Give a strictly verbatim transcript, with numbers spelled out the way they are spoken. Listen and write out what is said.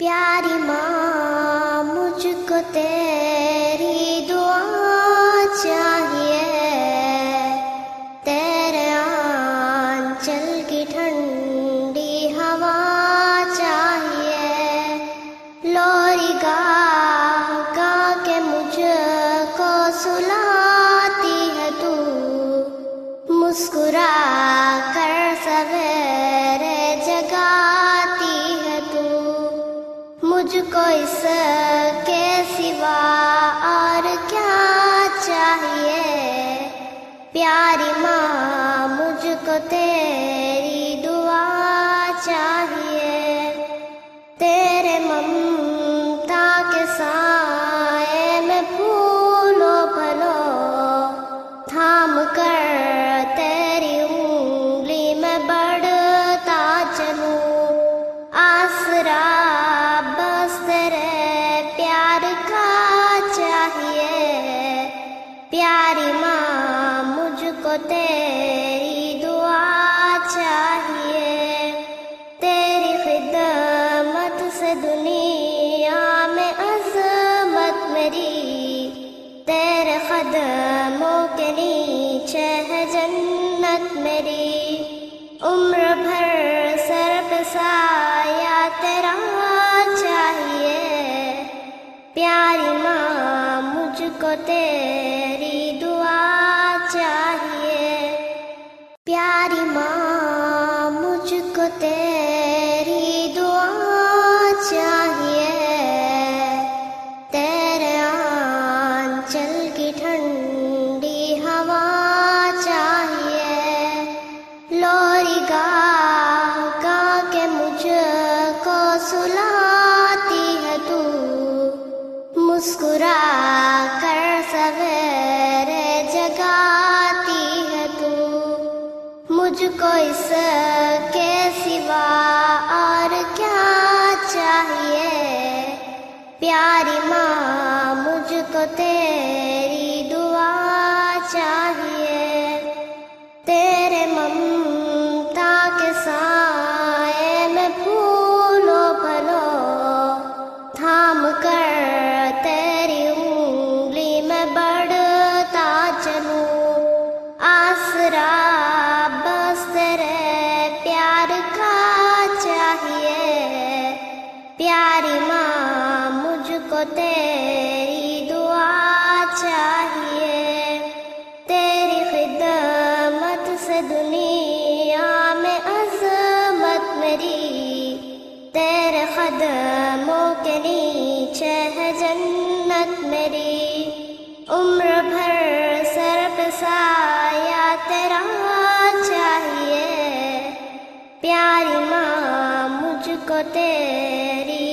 پیاری ماں مجھ کو تیری دعا چاہیے، تیرے آنچل کی ٹھنڈی ہوا چاہیے، لوری گا گا کے مجھ کو سلاتی ہے تو، مسکرا کر سویرے جگاتی ہے تو، مجھ کو اس کے سوا اور کیا چاہیے، پیاری ماں مجھ کو تیری دعا چاہیے، تیرے ممتا کے سائے میں پھولو پھلو تھام کر تیری انگلی میں بڑھتا چلوں، آسرا بس تیرے پیار کا چاہیے، پیاری ماں مجھ کو تیری دعا چاہیے، تیری خدمت سے دنیا میں عظمت میری، تیرے قدموں کے نیچے ہے جنت میری، عمر بھر سر پہ سایہ تیرا چاہیے، پیاری ماں مجھ کو تیری دعا چاہیے، پیاری ماں مجھ کو تیری دعا چاہیے، تیرے آنچل کی ٹھنڈی ہوا چاہیے، لوری گا گا کے مجھ کو سلاتی ہے تو، مسکرا کر سویرے جگاتی ہے تو، مجھ کو اس کے سوا اور کیا چاہیے، پیاری ماں مجھ کو تیری دعا چاہیے، تیرے ممتا کے سائے میں پھولو پھلو تھام کر تیری انگلی میں بڑھتا چلوں، آسرا بس تیرے پیار کا چاہیے، پیاری ماں مجھ کو تیری دعا چاہیے، تیری خدمت سے دنیا میں عظمت میری، تیرے قدموں کے نیچے ہے جنت میری، عمر بھر سر پہ سایہ تیرا چاہیے، پیاری ماں مجھ کو تیری